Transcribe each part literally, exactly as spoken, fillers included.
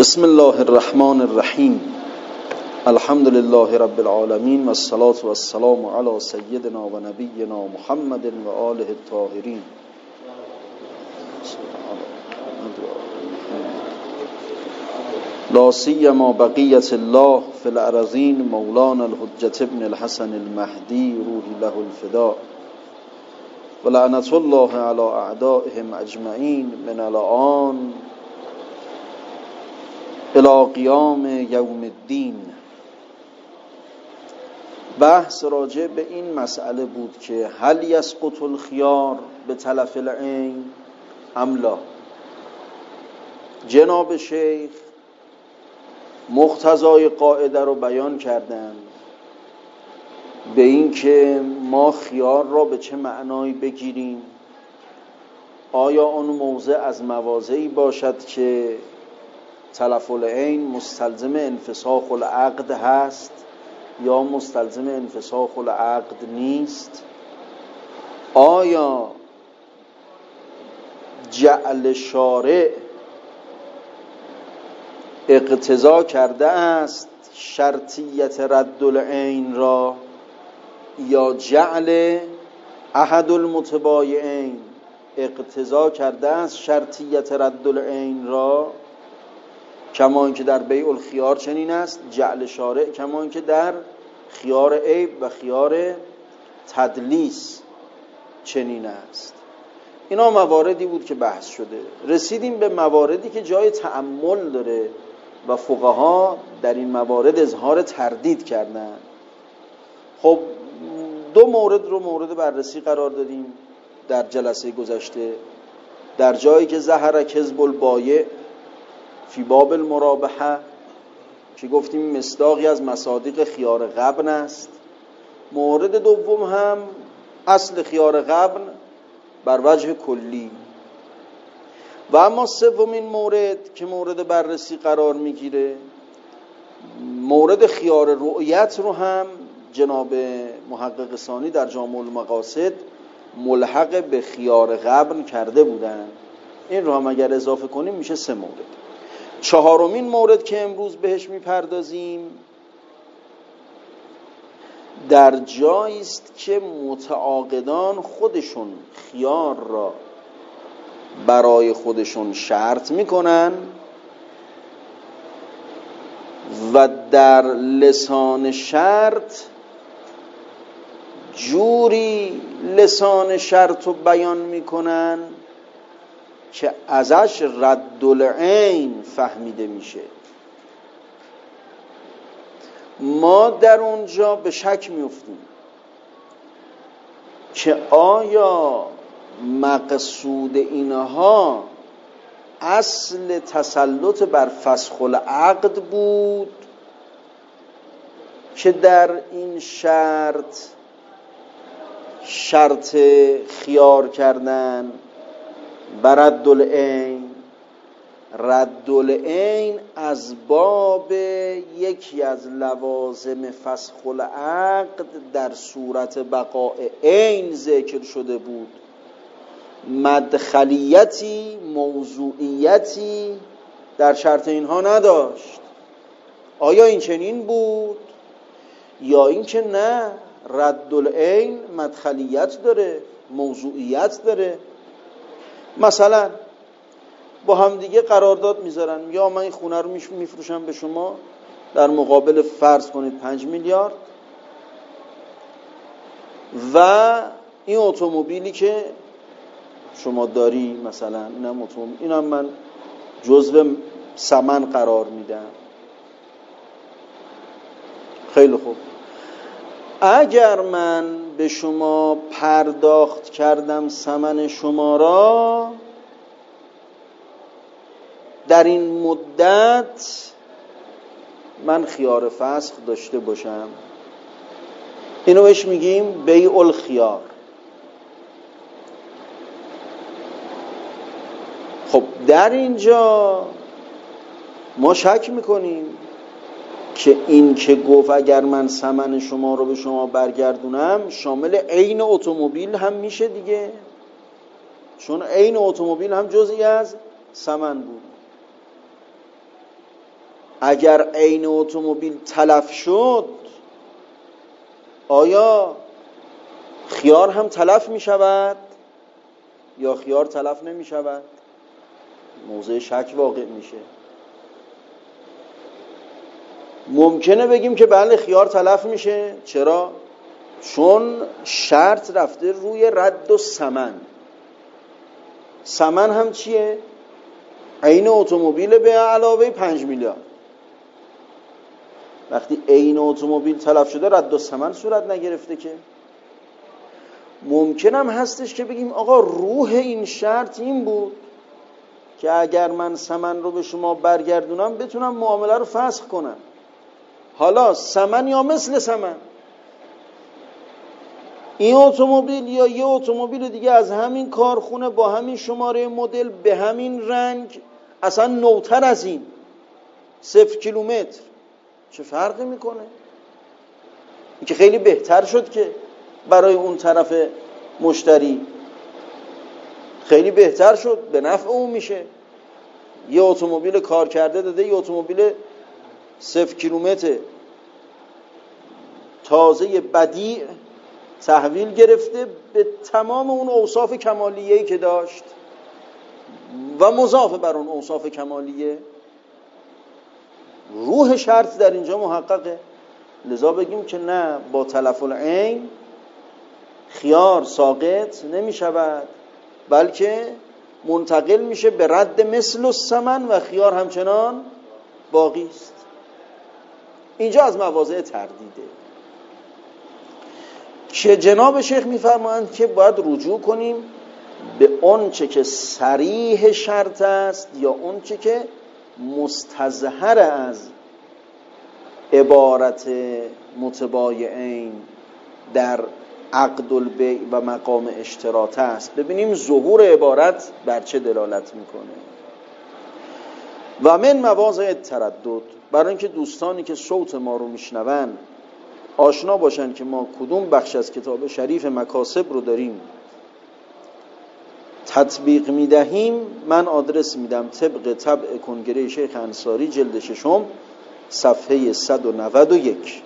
بسم الله الرحمن الرحیم. الحمد لله رب العالمین و الصلاة و السلام علی سیدنا و نبینا محمد و آله الطاهرین. لا سیما بقیت الله فی الارضین مولانا الحجة ابن الحسن المهدی روحی له الفداء و لعنت الله علی اعدائهم اجمعین من الان الى قیام یوم الدین. بحث راجع به این مسئله بود که هل یسقط الخیار به تلف العین ام لا. جناب شیخ مقتضای قاعده رو بیان کردن به این که ما خیار را به چه معنایی بگیریم. آیا اون موضع از مواضعی باشد که تلف العین مستلزم انفساخ العقد هست یا مستلزم انفساخ العقد نیست؟ آیا جعل شارع اقتضا کرده است شرطیت رد العین را یا جعل احد المتبایعین اقتضا کرده است شرطیت رد العین را؟ کما اینکه در بیع الخیار چنین است جعل شارع، کما اینکه در خیار عیب و خیار تدلیس چنین است. اینا مواردی بود که بحث شده. رسیدیم به مواردی که جای تأمل داره و فقها در این موارد اظهار تردید کردن. خب دو مورد رو مورد بررسی قرار دادیم در جلسه گذشته. در جایی که ظهر کذب البایع فی باب المرابحه که گفتیم مصداقی از مصادیق خیار غبن است. مورد دوم هم اصل خیار غبن بر وجه کلی. و اما سومین مورد که مورد بررسی قرار میگیره مورد خیار رؤیت رو هم جناب محقق ثانی در جامع المقاصد ملحق به خیار غبن کرده بودن. این رو هم اگر اضافه کنیم میشه سه مورد. چهارمین مورد که امروز بهش میپردازیم در جایی است که متعاقدان خودشون خیار را برای خودشون شرط میکنن و در لسان شرط جوری لسان شرط رو بیان میکنن که ازش رد العین فهمیده میشه. ما در اونجا به شک میفتیم که آیا مقصود اینها اصل تسلط بر فسخ العقد بود که در این شرط شرط خیار کردن و رد العین. رد العین از باب یکی از لوازم فسخ العقد در صورت بقاء عین ذکر شده بود. مدخلیتی موضوعیتی در شرط اینها نداشت. آیا این چنین بود یا این که نه رد العین مدخلیت داره موضوعیت داره؟ مثلا با هم دیگه قرارداد میذارن یا من این خونه رو میفروشم به شما در مقابل فرض کنید پنج میلیارد و این اتومبیلی که شما داری مثلا اینم اتومبیل اینم من جزو ثمن قرار میدم. خیلی خوب، اگر من به شما پرداخت کردم ثمن شما را در این مدت من خیار فسخ داشته باشم، اینو بهش میگیم بیع الخیار. خب در اینجا ما شک میکنیم که این که گفت اگر من ثمن شما رو به شما برگردونم شامل عین اتومبیل هم میشه دیگه، چون عین اتومبیل هم جزئی از ثمن بود. اگر عین اتومبیل تلف شد آیا خیار هم تلف می شود یا خیار تلف نمی شود؟ موضع شک واقع میشه. ممکنه بگیم که بله خیار تلف میشه. چرا؟ چون شرط رفته روی رد و ثمن. ثمن هم چیه؟ عین اتومبیل به علاوه پنج میلیارد. وقتی عین اتومبیل تلف شده رد و ثمن صورت نگرفته که. ممکنم هستش که بگیم آقا روح این شرط این بود که اگر من ثمن رو به شما برگردونم بتونم معامله رو فسخ کنم. حالا ثمن یا مثل ثمن، این اتومبیل یا یه اتومبیل دیگه از همین کارخونه با همین شماره مدل به همین رنگ اصلا نوتر از این صفر کیلومتر، چه فرقی میکنه؟ این که خیلی بهتر شد که برای اون طرف مشتری خیلی بهتر شد، به نفع اون میشه. یه اتومبیل کار کرده داده یه اتومبیل صفر کیلومتر تازه بدیع تحویل گرفته به تمام اون اوصاف کمالیه‌ای که داشت و مضاف بر اون اوصاف کمالیه. روح شرط در اینجا محققه. لذا بگیم که نه، با تلف العین خیار ساقط نمی شود بلکه منتقل میشه به رد مثل الثمن و خیار همچنان باقی است. اینجا از مواضع تردیده که جناب شیخ میفرمایند که باید رجوع کنیم به اون چه که صریح شرط است یا اون چه که مستظهر از عبارت متبایعین در عقد البیع و مقام اشتراط است. ببینیم ظهور عبارت بر چه دلالت میکنه. و من مواضع تردد، برای اینکه دوستانی که صوت ما رو میشنون آشنا باشن که ما کدوم بخش از کتاب شریف مکاسب رو داریم تطبیق میدهیم، من آدرس میدم طبق طبع کنگره شیخ انصاری جلد ششم صفحه صد و نود و یک.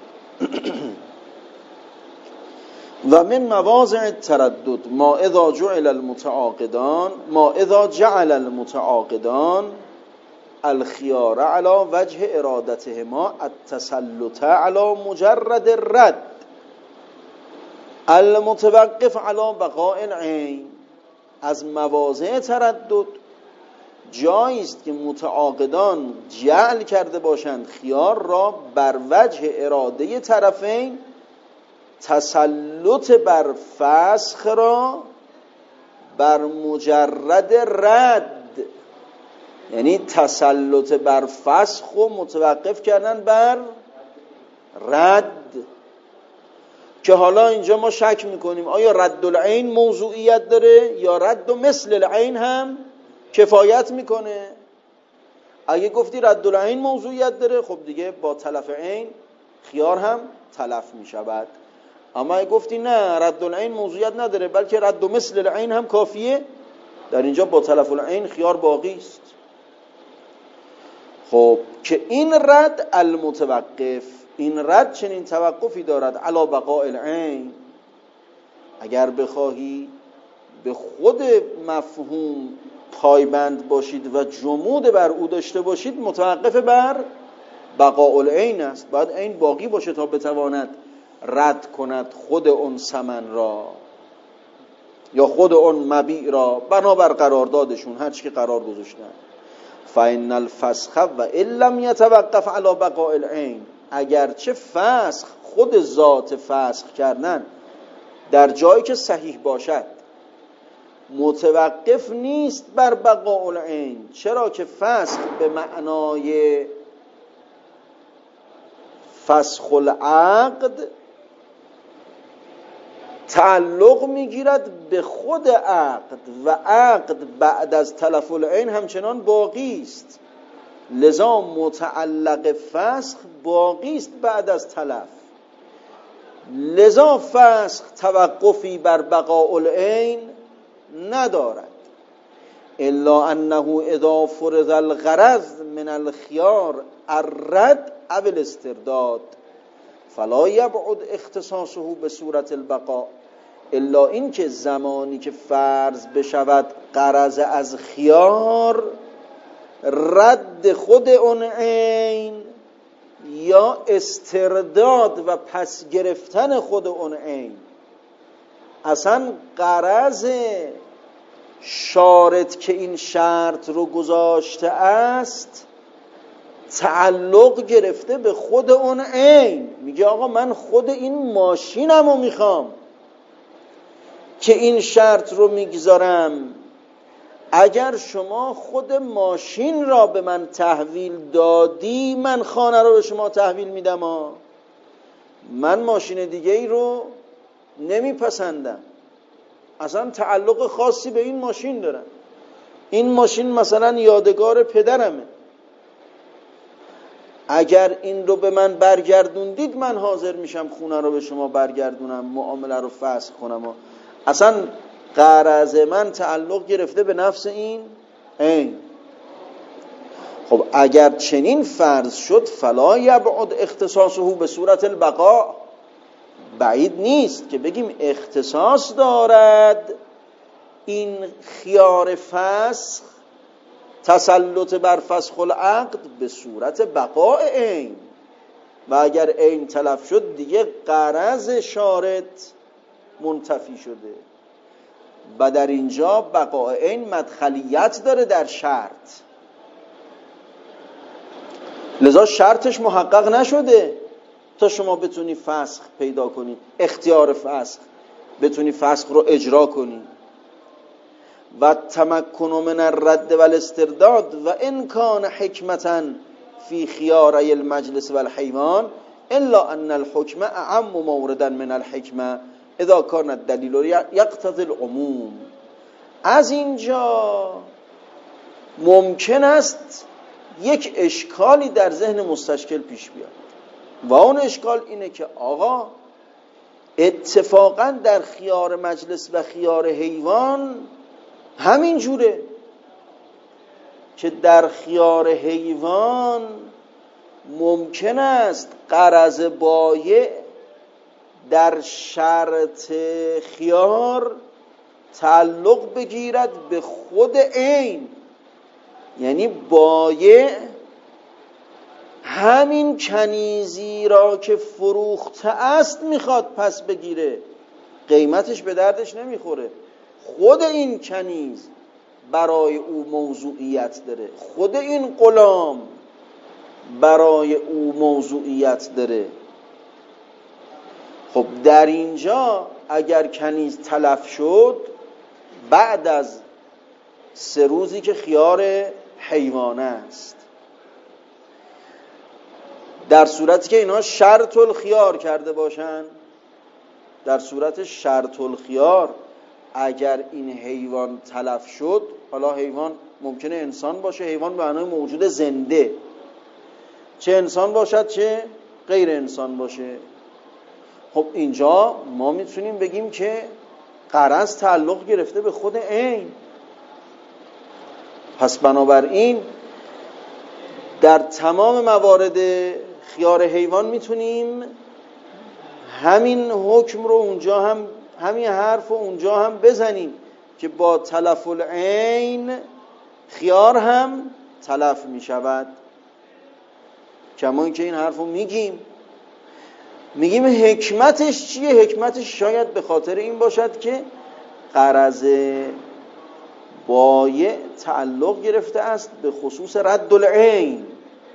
و من مواضع التردد ما اذا جعل المتعاقدان ما اذا جعل المتعاقدان الخيار على وجه ارادتهما التسلط على مجرد الرد المتوقف على بقاء العين. از مواضع تردد جایی است که متعاقدان جعل کرده باشند خیار را بر وجه اراده طرفین، تسلط بر فسخ را بر مجرد رد، یعنی تسلط بر فسخ و متوقف کردن بر رد. که حالا اینجا ما شک میکنیم آیا رد العین موضوعیت داره یا رد و مثل العین هم کفایت میکنه. اگه گفتی رد العین موضوعیت داره خب دیگه با تلف عین خیار هم تلف میشود. اما اگه گفتی نه رد العین موضوعیت نداره بلکه رد و مثل العین هم کافیه، در اینجا با تلف العین خیار باقی است. خب که این رد المتوقف، این رد چنین توقفی دارد علی بقاء العین. اگر بخواهی به خود مفهوم پایبند باشید و جمود بر او داشته باشید متوقف بر بقاء العین است. باید عین باقی باشه تا بتواند رد کند خود اون ثمن را یا خود اون مبیع را بنابر قراردادشون هر چی که قرار گذاشتن. فإن الفسخ و ان لم يتوقف على بقاء العین، اگرچه فسخ خود ذات فسخ کردن در جایی که صحیح باشد متوقف نیست بر بقاء العین. چرا که فسخ به معنای فسخ العقد تعلق میگیرد به خود عقد و عقد بعد از تلف العین همچنان باقی است. لذا متعلق فسخ باقی است بعد از تلف. لذا فسخ توقفی بر بقاء العین ندارد. الا انه اذا فرض الغرض من الخيار الرد او الاسترداد فلا یبعد اختصاصه به صورت البقاء، الا این که زمانی که فرض بشود غرض از خیار رد خود اون عین یا استرداد و پس گرفتن خود اون عین، اصلا غرض شارط که این شرط رو گذاشته است تعلق گرفته به خود اون عین. میگه آقا من خود این ماشینم رو میخوام که این شرط رو میگذارم، اگر شما خود ماشین را به من تحویل دادی من خانه رو به شما تحویل میدم ها. من ماشین دیگه ای رو نمیپسندم، اصلا تعلق خاصی به این ماشین دارم، این ماشین مثلا یادگار پدرمه، اگر این رو به من برگردوندید من حاضر میشم خونه رو به شما برگردونم، معامله رو فسخ کنم. اصلا غرض من تعلق گرفته به نفس این عین. خب اگر چنین فرض شد فلا یبعد اختصاصه به صورت البقاء، بعید نیست که بگیم اختصاص دارد این خیار فسخ تسلط بر فسخ العقد به صورت بقاء عین، و اگر عین تلف شد دیگه غرض شارط منتفی شده و در اینجا بقاء عین مدخلیت داره در شرط، لذا شرطش محقق نشده تا شما بتونی فسخ پیدا کنی، اختیار فسخ، بتونی فسخ رو اجرا کنی. و تمکن من الرد و الاسترداد و ان کان حکمتا فی خیاری المجلس و الحیوان الا ان الحکم اعم موردا من الحکمه اذا کان الدلیل یقتضی العموم. از اینجا ممکن است یک اشکالی در ذهن مستشکل پیش بیاد و اون اشکال اینه که آقا اتفاقا در خیار مجلس و خیار حیوان همین جوره که در خیار حیوان ممکن است غرض بایع در شرط خیار تعلق بگیرد به خود عین، یعنی بایع همین کنیزی را که فروخته است میخواد پس بگیره، قیمتش به دردش نمیخوره، خود این کنیز برای او موضوعیت داره، خود این غلام برای او موضوعیت داره. خب در اینجا اگر کنیز تلف شد بعد از سه روزی که خیار حیوانه است، در صورتی که اینا شرط الخیار کرده باشن، در صورت شرط الخیار اگر این حیوان تلف شد، حالا حیوان ممکنه انسان باشه، حیوان به معنای موجود زنده، چه انسان باشد چه غیر انسان باشه، خب اینجا ما میتونیم بگیم که غرض تعلق گرفته به خود عین. پس بنابراین در تمام موارد خیار حیوان میتونیم همین حکم رو اونجا هم، همین حرف رو اونجا هم بزنیم که با تلف العین خیار هم تلف میشود. کما اینکه این حرف رو میگیم میگیم حکمتش چیه؟ حکمتش شاید به خاطر این باشد که غرض بایع تعلق گرفته است به خصوص رد العین،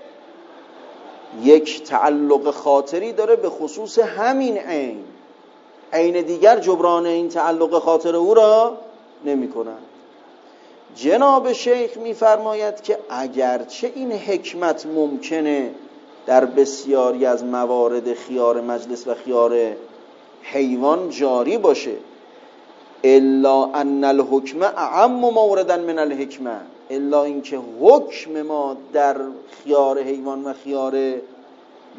یک تعلق خاطری داره به خصوص همین عین، عین دیگر جبران این تعلق خاطر او را نمی کنند. جناب شیخ میفرماید که اگرچه این حکمت ممکنه در بسیاری از موارد خیار مجلس و خیار حیوان جاری باشه، الا ان الحکم اعم موردا من الحکمه، الا اینکه حکم ما در خیار حیوان و خیار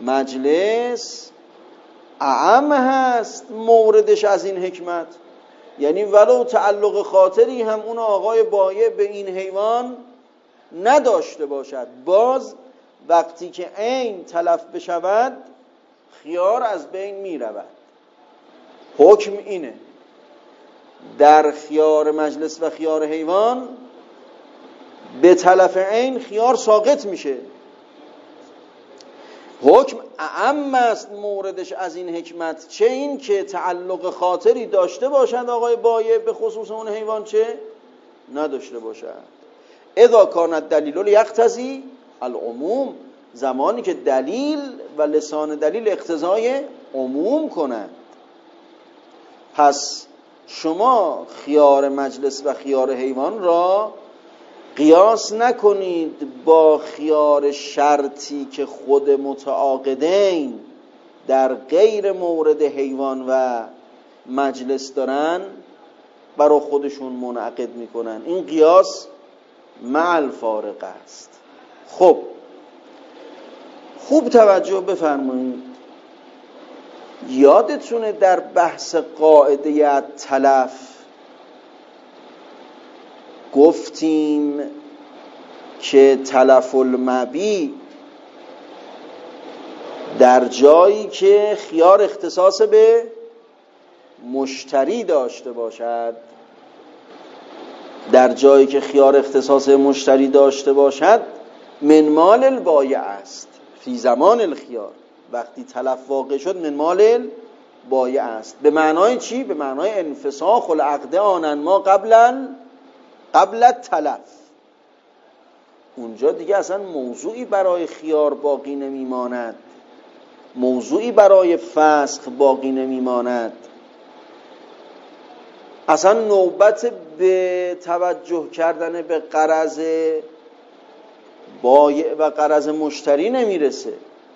مجلس اعم هست موردش از این حکمت، یعنی ولو تعلق خاطری هم اون آقای بایع به این حیوان نداشته باشد، باز وقتی که عین تلف بشود خیار از بین می رود. حکم اینه در خیار مجلس و خیار حیوان به تلف عین خیار ساقط میشه. حکم اعم است موردش از این حکمت، چه این که تعلق خاطری داشته باشد آقای بایع به خصوص اون حیوان، چه نداشته باشد. اذا کان الدلیل یقتضی العموم، زمانی که دلیل و لسان دلیل اقتضای عموم کنند. پس شما خیار مجلس و خیار حیوان را قیاس نکنید با خیار شرطی که خود متعاقدین در غیر مورد حیوان و مجلس دارن برای خودشون منعقد میکنن. این قیاس مع الفارق است. خب خوب توجه بفرمایید، یادتونه در بحث قاعده تلف گفتیم که تلف المبی در جایی که خیار اختصاص به مشتری داشته باشد، در جایی که خیار اختصاص مشتری داشته باشد من مال البایع است فی زمان الخیار. وقتی تلف واقع شد من مال البایع است. به معنای چی؟ به معنای انفساخ العقد آنن ما قبلا قبل التلف. اونجا دیگه اصلا موضوعی برای خیار باقی نمیماند، موضوعی برای فسخ باقی نمیماند. اصلا نوبت به توجه کردن به غرض بایع و غرض مشتری نمیرسه.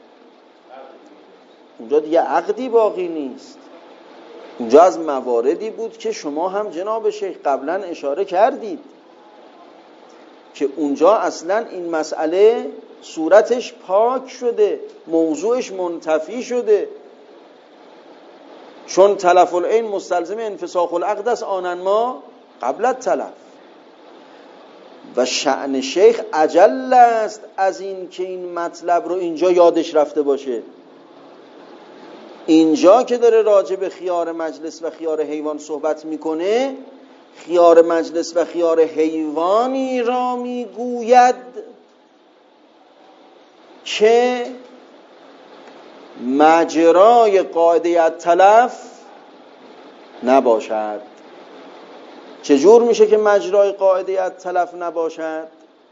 اونجا دیگه عقدی باقی نیست. اونجا از مواردی بود که شما هم جناب شیخ قبلا اشاره کردید که اونجا اصلا این مسئله صورتش پاک شده، موضوعش منتفی شده، چون تلف العین مستلزم انفساخ العقد است آنن ما قبل التلف. و شأن شیخ اجل است از این که این مطلب رو اینجا یادش رفته باشه. اینجا که داره راجع به خیار مجلس و خیار حیوان صحبت میکنه، خیار مجلس و خیار حیوانی را میگوید که مجرای قاعده التلف نباشد. چجور میشه که مجرای قاعده التلف نباشد؟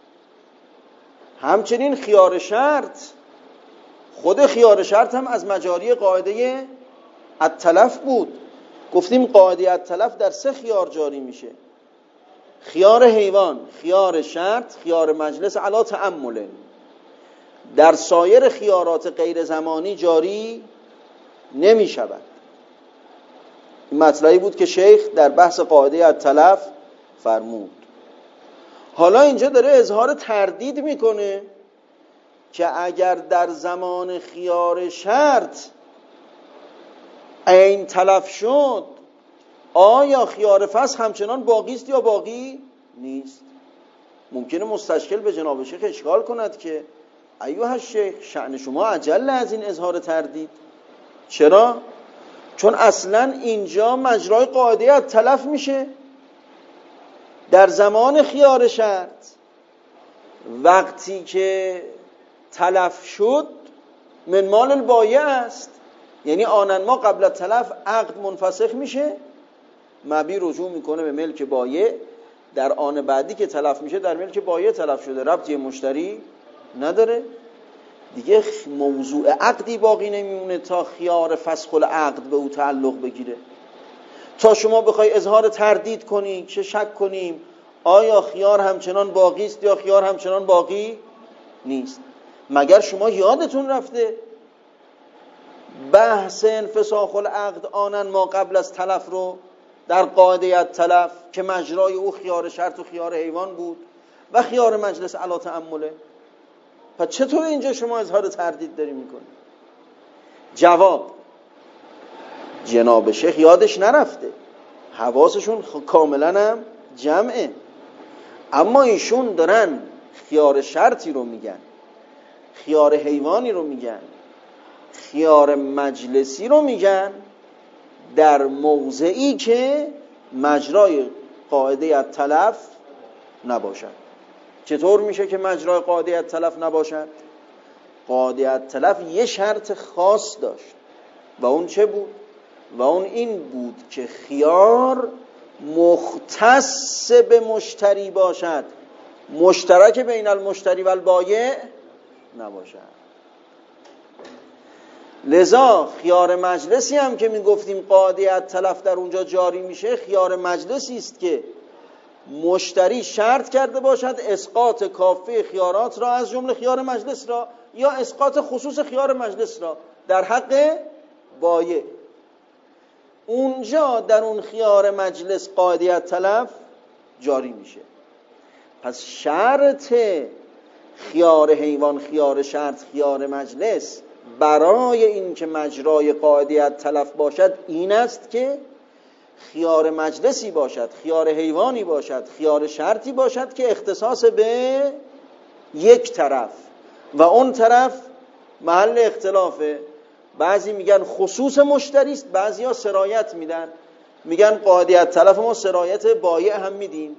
همچنین خیار شرط، خود خیار شرط هم از مجاری قاعده التلف بود. گفتیم قاعده التلف در سه خیار جاری میشه: خیار حیوان، خیار شرط، خیار مجلس علی تأمل. در سایر خیارات غیر زمانی جاری نمی شود. این مطلبی بود که شیخ در بحث قاعده التلف فرمود. حالا اینجا داره اظهار تردید میکنه که اگر در زمان خیار شرط عین تلف شد، آیا خیار فسخ همچنان باقی است یا باقی نیست؟ ممکنه مستشکل به جناب شیخ اشکال کند که ایها الشیخ شأن شما اجل از این اظهار تردید. چرا؟ چون اصلا اینجا مجرای قاعده التلف میشه. در زمان خیار شرط وقتی که تلف شد من مال البایع است، یعنی آنن ما قبل تلف عقد منفسخ میشه، مبی رجوع میکنه به ملک بایع. در آن بعدی که تلف میشه در ملک بایع تلف شده، ربطی مشتری نداره دیگه. موضوع عقدی باقی نمیمونه تا خیار فسخ العقد به او تعلق بگیره. تا شما بخوای اظهار تردید کنی که شک کنیم آیا خیار همچنان باقی است یا خیار همچنان باقی نیست. مگر شما یادتون رفته بحث انفساخ العقد آنن ما قبل از تلف رو در قاعده التلف که مجرای او خیار شرط و خیار حیوان بود و خیار مجلس علی تأمله؟ پس چطور اینجا شما اظهار تردید داری میکنی؟ جواب: جناب شیخ یادش نرفته، حواسشون کاملا هم جمعه، اما ایشون دارن خیار شرطی رو میگن، خیار حیوانی رو میگن، خیار مجلسی رو میگن در موضعی که مجرای قاعده التلف نباشد. چطور میشه که مجرای قاعده التلف نباشد؟ قاعده التلف یه شرط خاص داشت و اون چه بود؟ و اون این بود که خیار مختص به مشتری باشد، مشترک بین المشتری و البایع نباشد. لذا خیار مجلسی هم که میگفتیم قاعده التلف در اونجا جاری میشه، خیار مجلسی است که مشتری شرط کرده باشد اسقاط کافه خیارات را از جمله خیار مجلس را یا اسقاط خصوص خیار مجلس را در حق بایع. اونجا در اون خیار مجلس قاعده التلف جاری میشه. پس شرط خیار حیوان، خیار شرط، خیار مجلس برای این که مجرای قاعده التلف باشد این است که خیار مجلسی باشد، خیار حیوانی باشد، خیار شرطی باشد که اختصاص به یک طرف و اون طرف محل اختلافه. بعضی میگن خصوص مشتری است، بعضی ها سرایت میدن، میگن قاعده التلف ما سرایت بایع هم میدیم،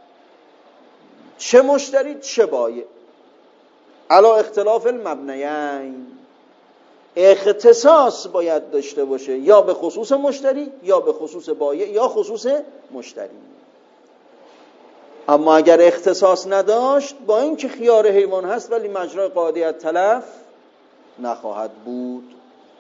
چه مشتری چه بایع، علی اختلاف المبنیین. اختصاص باید داشته باشه یا به خصوص مشتری یا به خصوص بایع یا خصوص مشتری. اما اگر اختصاص نداشت با اینکه خیار حیوان هست ولی مجرای قاعده التلف نخواهد بود.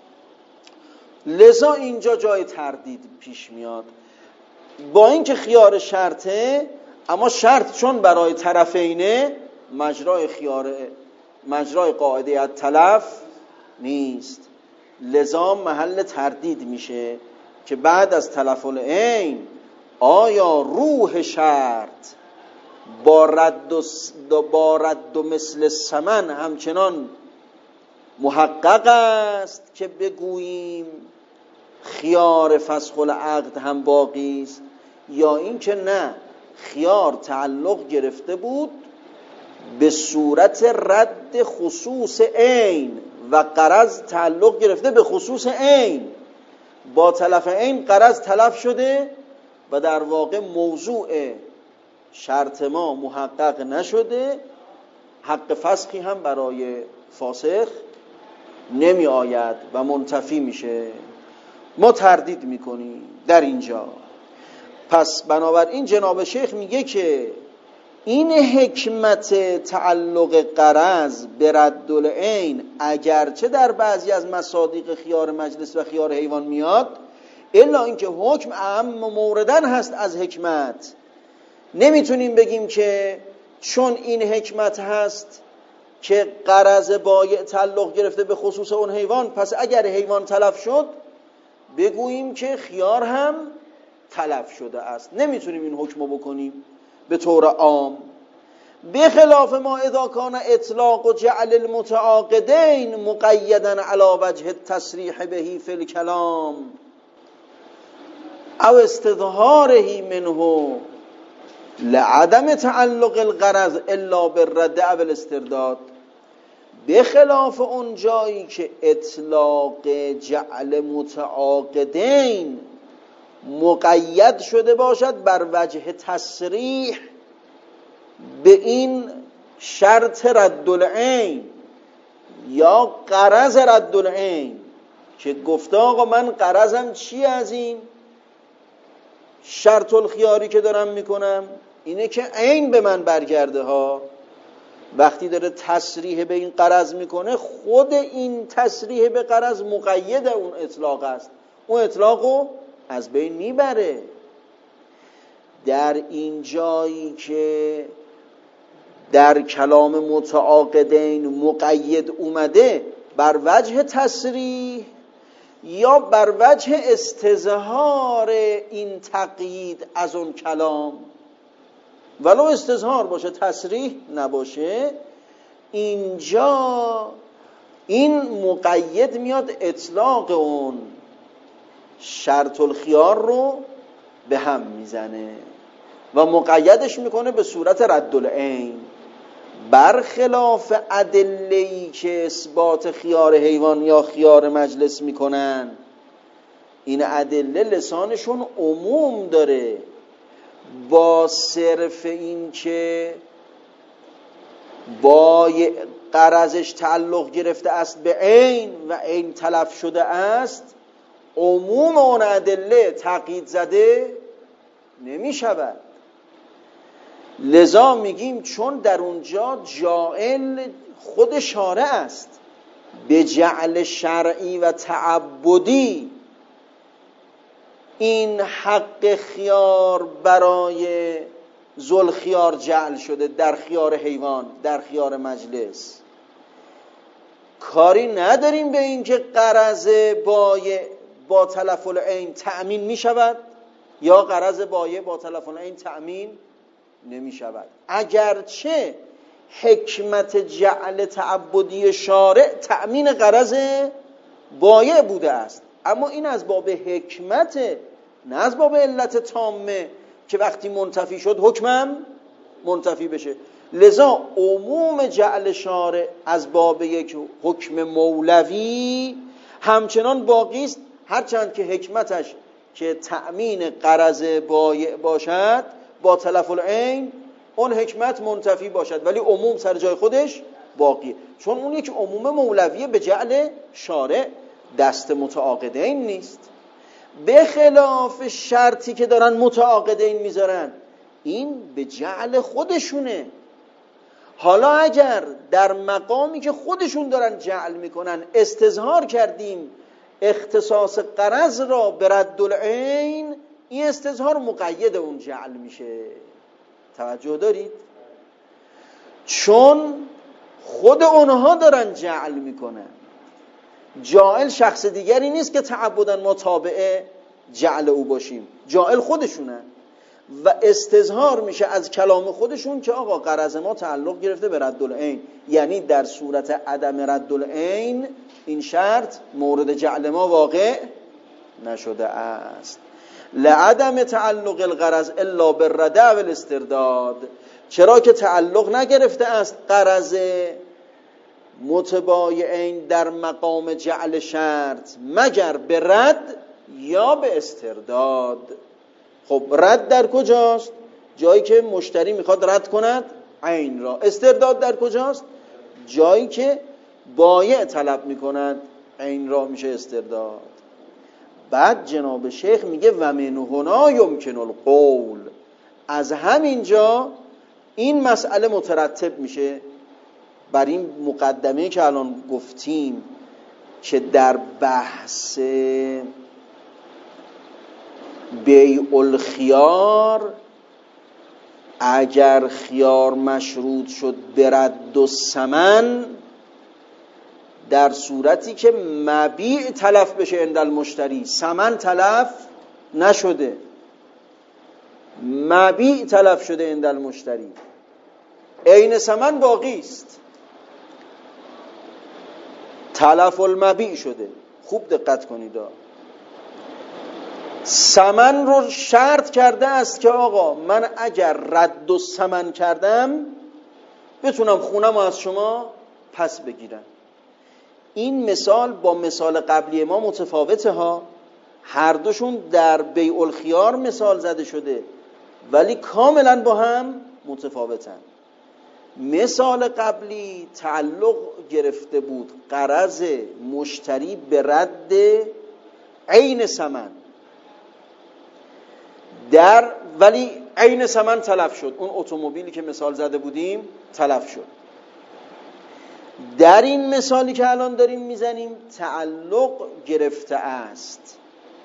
لذا اینجا جای تردید پیش میاد. با اینکه خیار شرطه اما شرط چون برای طرفینه مجرای خیار مجرای قاعده التلف نیست. لذا محل تردید میشه که بعد از تلف العین آیا روح شرط با رد و با رد و مثل ثمن همچنان محقق است که بگوییم خیار فسخ العقد هم باقی است، یا این که نه خیار تعلق گرفته بود به صورت رد خصوص عین و غرض تعلق گرفته به خصوص عین، با تلف عین غرض تلف شده و در واقع موضوع شرط ما محقق نشده، حق فسخی هم برای فاسخ نمی آید و منتفی میشه. ما تردید میکنیم در اینجا. پس بنابراین جناب شیخ میگه که این حکمت تعلق غرض به رد العین اگرچه در بعضی از مصادیق خیار مجلس و خیار حیوان میاد، الا اینکه حکم اعم موردن هست از حکمت. نمیتونیم بگیم که چون این حکمت هست که غرض بایع تعلق گرفته به خصوص اون حیوان، پس اگر حیوان تلف شد بگوییم که خیار هم تلف شده است. نمیتونیم این حکمو بکنیم به طور عام. به خلاف ما اذا کان اطلاق و جعل المتعاقدین مقیدا علی وجه التصریح بهی فی الکلام او استظهاره منه لعدم تعلق الغرض الا بالرد او الاسترداد. به خلاف اون جایی که اطلاق جعل متعاقدین مقید شده باشد بر وجه تصریح به این شرط رد العین یا غرض رد العین، که گفته آقا من غرضم چی از این شرط الخیاری که دارم میکنم اینه که عین به من برگرده ها. وقتی داره تصریح به این غرض میکنه، خود این تصریح به غرض مقید اون اطلاق است، اون اطلاقو از بین میبره. در این جایی که در کلام متعاقدین مقید اومده بر وجه تصریح یا بر وجه استظهار این تقیید از اون کلام، ولو استظهار باشه تصریح نباشه، اینجا این مقید میاد اطلاق اون شرط الخیار رو به هم میزنه و مقیدش میکنه به صورت ردالعین، برخلاف ادله‌ای که اثبات خیار حیوان یا خیار مجلس میکنن. این ادله لسانشون عموم داره، با صرف این که با غرضش تعلق گرفته است به عین و عین تلف شده است، عموم اون ادله تقیید زده نمی شود. لذا میگیم چون در اونجا جاعل خود شارع است، به جعل شرعی و تعبدی این حق خیار برای ذوالخیار جعل شده در خیار حیوان، در خیار مجلس. کاری نداریم به این که غرض بایع با تلف العین تأمین می شود یا غرض بایع با تلف العین تأمین نمی شود، اگرچه حکمت جعل تعبدی شارع تأمین غرض بایع بوده است، اما این از باب حکمت نه از باب علت تامه که وقتی منتفی شد حکمم منتفی بشه. لذا عموم جعل شارع از باب یک حکم مولوی همچنان باقی است، هرچند که حکمتش که تأمین غرض بایع باشد با تلف العین اون حکمت منتفی باشد، ولی عموم سر جای خودش باقی، چون اون یک عموم مولویه به جعل شارع، دست متعاقدین نیست. به خلاف شرطی که دارن متعاقدین میذارن، این به جعل خودشونه. حالا اگر در مقامی که خودشون دارن جعل میکنن استظهار کردیم اختصاص غرض را به ردالعین، این استظهار مقید اون جعل میشه. توجه دارید؟ چون خود اونها دارن جعل میکنن، جاعل شخص دیگری نیست که تعبداً ما تابع جعل او باشیم، جاعل خودشونن و استظهار میشه از کلام خودشون که آقا غرض ما تعلق گرفته به ردالعین، یعنی در صورت عدم ردالعین این شرط مورد جعل ما واقع نشده است. لعدم تعلق الغرض الا بالردع و الاسترداد، چرا که تعلق نگرفته است غرض متبایعین در مقام جعل شرط مگر به رد یا به استرداد. خب رد در کجاست؟ جایی که مشتری میخواد رد کند عین را. استرداد در کجاست؟ جایی که بایع طلب میکند عین را، میشه استرداد. بعد جناب شیخ میگه و من هنا یمکن القول، از همینجا این مسئله مترتب میشه بر این مقدمه که الان گفتیم که در بحث بیع الخیار اگر خیار مشروط شد به رد الثمن، در صورتی که مبیع تلف بشه عند المشتری، ثمن تلف نشده، مبیع تلف شده عند المشتری، عین ثمن باقی است، تلف المبیع شده. خوب دقت کنید، ثمن رو شرط کرده است که آقا من اگر رد الثمن کردم بتونم خونم از شما پس بگیرم. این مثال با مثال قبلی ما متفاوته ها، هر دوشون در بیع الخیار مثال زده شده ولی کاملا با هم متفاوتن. مثال قبلی تعلق گرفته بود غرض مشتری به رد عین ثمن، در ولی عین ثمن تلف شد، اون اتومبیلی که مثال زده بودیم تلف شد. در این مثالی که الان داریم میزنیم تعلق گرفته است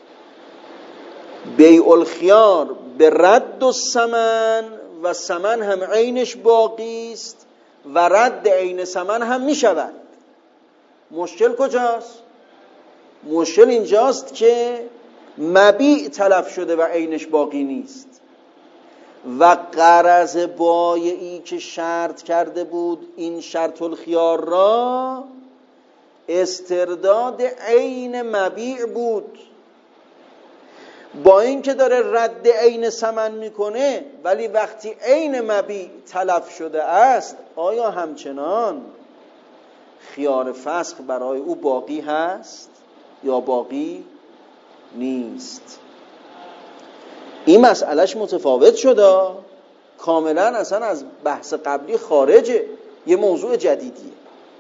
بیع الخیار به رد الثمن و ثمن هم عینش باقی است و رد عین ثمن هم میشود. مشکل کجاست؟ مشکل اینجاست که مبیع تلف شده و عینش باقی نیست و غرض بایعی که شرط کرده بود این شرط الخیار را استرداد عین مبیع بود با این که داره رد عین ثمن میکنه، ولی وقتی عین مبیع تلف شده است، آیا همچنان خیار فسخ برای او باقی هست یا باقی نیست؟ این مسئلهش متفاوت شده، کاملا اصلا از بحث قبلی خارجه، یه موضوع جدیدیه.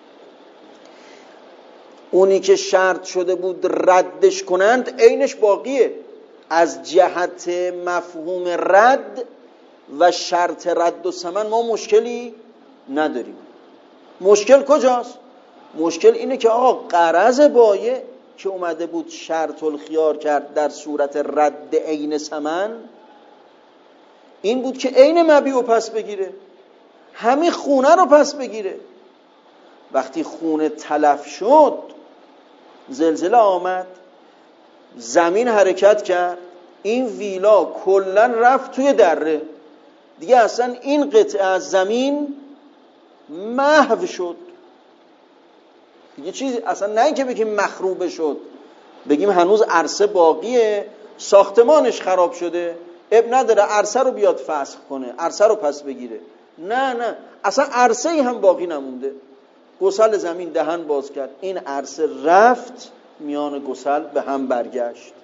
اونی که شرط شده بود ردش کنند عینش باقیه. از جهت مفهوم رد و شرط رد و ثمن ما مشکلی نداریم. مشکل کجاست؟ مشکل اینه که آقا قرض بایع که اومده بود شرط الخیار کرد در صورت رد عین ثمن، این بود که عین مبیع رو پس بگیره، همین خونه رو پس بگیره. وقتی خونه تلف شد، زلزله آمد، زمین حرکت کرد، این ویلا کلن رفت توی دره، دیگه اصلا این قطعه از زمین محو شد. دیگه چیزی اصلا نه اینکه بگیم مخروبه شد، بگیم هنوز عرصه باقیه، ساختمانش خراب شده، اب نداره عرصه رو بیاد فسخ کنه، عرصه رو پس بگیره. نه نه، اصلا عرصه ای هم باقی نمونده. گسل زمین دهن باز کرد، این عرصه رفت میان گسل به هم برگشت.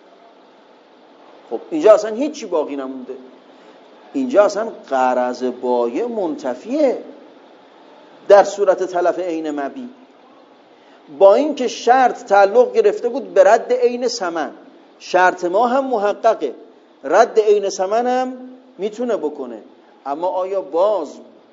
خب اینجا اصلا هیچی باقی نمونده، اینجا اصلا قرض بایع منتفیه در صورت تلف عین مبیع. با این که شرط تعلق گرفته بود به رد عین ثمن، شرط ما هم محققه، رد عین ثمن هم میتونه بکنه، اما آیا باز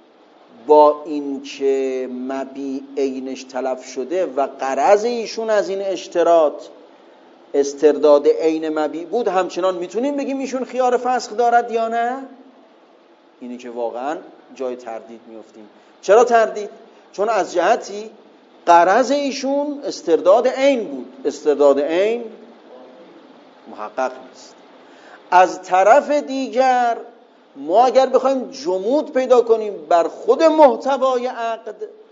با این که مبیع عینش تلف شده و قرض ایشون از این اشتراط استرداد عین مبیع بود، همچنان میتونیم بگیم ایشون خیار فسخ دارد یا نه؟ اینی که واقعا جای تردید میفتیم. چرا تردید؟ چون از جهتی قرض ایشون استرداد عین بود، استرداد عین محقق نیست. از طرف دیگر ما اگر بخوایم جمود پیدا کنیم بر خود محتوای عقد،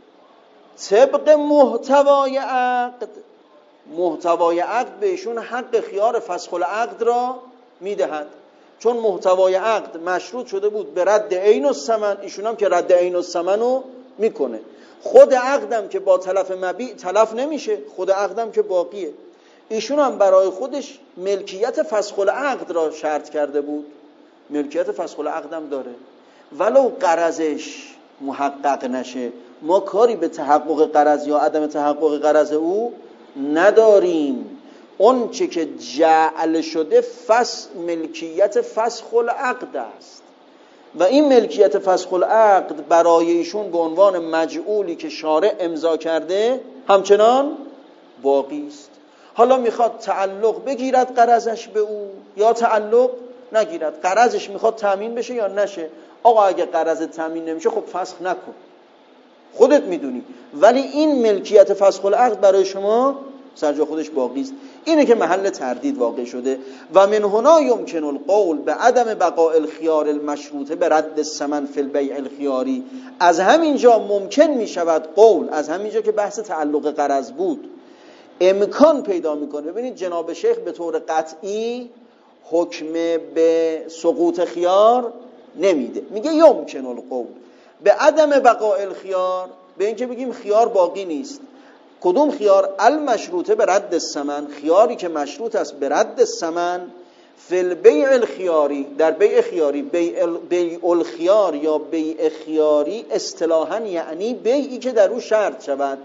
طبق محتوای عقد، محتوای عقد بهشون حق خیار فسخ العقد را میدهد، چون محتوای عقد مشروط شده بود به رد عین الثمن، ایشون هم که رد عین الثمن رو میکنه. خود عقدم که با تلف مبیع تلف نمیشه، خود عقدم که باقیه. ایشون هم برای خودش ملکیت فسخ العقد را شرط کرده بود، ملکیت فسخ العقد هم داره، ولو قرضش محقق نشه ما کاری به تحقق قرض یا عدم تحقق قرض او نداریم. اون چه که جعل شده فس ملکیت فسخ العقد است و این ملکیت فسخ العقد برای ایشون به عنوان مجعولی که شارع امضا کرده همچنان باقی است. حالا میخواد تعلق بگیرد قرضش به او یا تعلق نگیرد، قرضش میخواد تامین بشه یا نشه. آقا اگه قرض تامین نمیشه خب فسخ نکن، خودت میدونی، ولی این ملکیت فسخ العقد برای شما سرجا خودش باقی است. اینه که محل تردید واقع شده. و من هنا یمکن القول به عدم بقاء الخیار المشروطه به رد الثمن فی البیع الخیاری. از همینجا ممکن میشود قول، از همینجا که بحث تعلق قرض بود امکان پیدا میکنه. ببینید جناب شیخ به طور قطعی حکم به سقوط خیار نمیده، میگه یمکن القول به عدم بقاء الخیار، به اینکه بگیم خیار باقی نیست. کدوم خیار؟ المشروطه به رد الثمن، خیاری که مشروط است به رد الثمن فی البیع الخیاری، در بیع خیاری. بیع, بیع الخیار یا بیع خیاری اصطلاحاً یعنی بیعی که در او شرط شود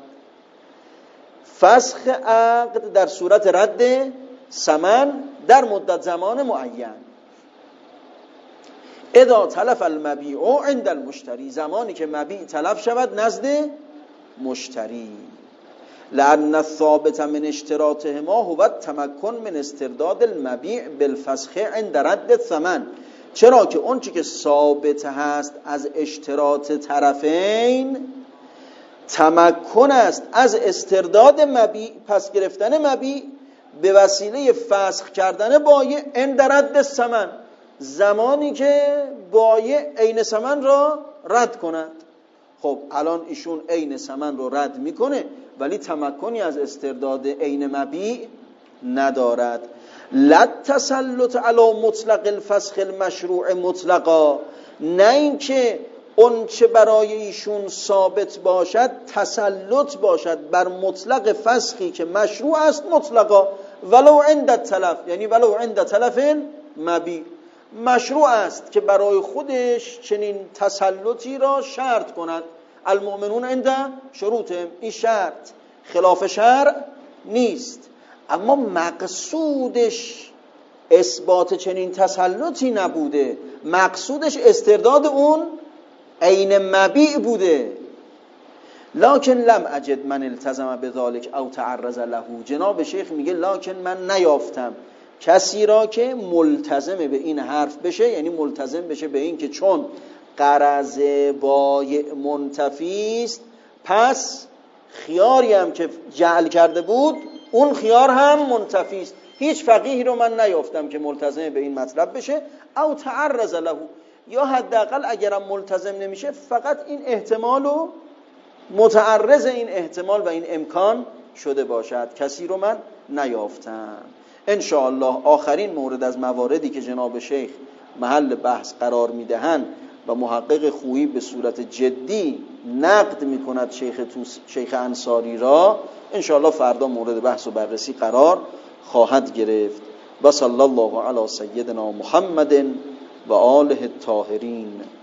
فسخ عقد در صورت رد ثمن در مدت زمان معین. اذا تلف المبیع عند المشتری، زمانی که مبیع تلف شود نزد مشتری. لأن الثابت من اشتراطهما هو التمکن من استرداد المبیع بالفسخ عند رد الثمن، چرا که اون چی که ثابت هست از اشتراط طرفین تمکن است از استرداد مبیع، پس گرفتن مبیع به وسیله فسخ کردن بایع عند رد الثمن، زمانی که بایع عین ثمن را رد کند. خب الان ایشون عین ثمن رو رد میکنه ولی تمکنی از استرداد عین مبیع ندارد. لا تسلط علی مطلق الفسخ المشروع مطلقا، نه اینکه اون چه برای ایشون ثابت باشد تسلط باشد بر مطلق فسخی که مشروع است مطلقا، ولو عند التلف، یعنی ولو عند تلف مبیع، مشروع است که برای خودش چنین تسلطی را شرط کند. المؤمنون عند شروطهم، این شرط خلاف شرع نیست، اما مقصودش اثبات چنین تسلطی نبوده، مقصودش استرداد اون عین مبیع بوده. لکن لم اجد من التزم بذلك او تعرض له، جناب شیخ میگه لکن من نیافتم کسی را که ملتزم به این حرف بشه، یعنی ملتزم بشه به این که چون قرض بایع منتفی است پس خیاری هم که جعل کرده بود اون خیار هم منتفی است. هیچ فقیهی رو من نیافتم که ملتزم به این مطلب بشه. او تعرض له، یا حداقل اگرم ملتزم نمیشه فقط این احتمالو متعرض این احتمال و این امکان شده باشد، کسی رو من نیافتم. انشاءالله آخرین مورد از مواردی که جناب شیخ محل بحث قرار میدهند و محقق خویی به صورت جدی نقد میکند شیخ توس شیخ انصاری را، انشاءالله فردا مورد بحث و بررسی قرار خواهد گرفت. و صلی الله علی سیدنا محمد و آله الطاهرین.